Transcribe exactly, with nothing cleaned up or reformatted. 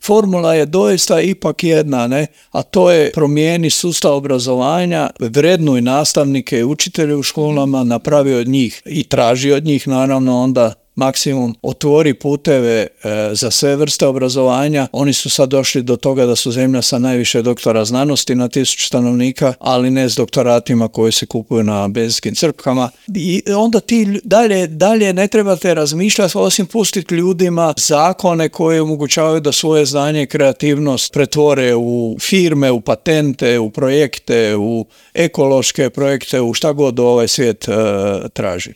formula je doista ipak jedna, ne? A to je promijeni sustav obrazovanja, vrednuj nastavnike i učitelje u školama, napravi od njih i traži od njih naravno onda maksimum, otvori puteve e, za sve vrste obrazovanja. Oni su sad došli do toga da su zemlja sa najviše doktora znanosti na tisuću stanovnika, ali ne s doktoratima koji se kupuju na benzinskim crpkama. I onda ti dalje, dalje ne trebate razmišljati osim pustiti ljudima zakone koje omogućavaju da svoje znanje i kreativnost pretvore u firme, u patente, u projekte, u ekološke projekte, u šta god ovaj svijet e, traži.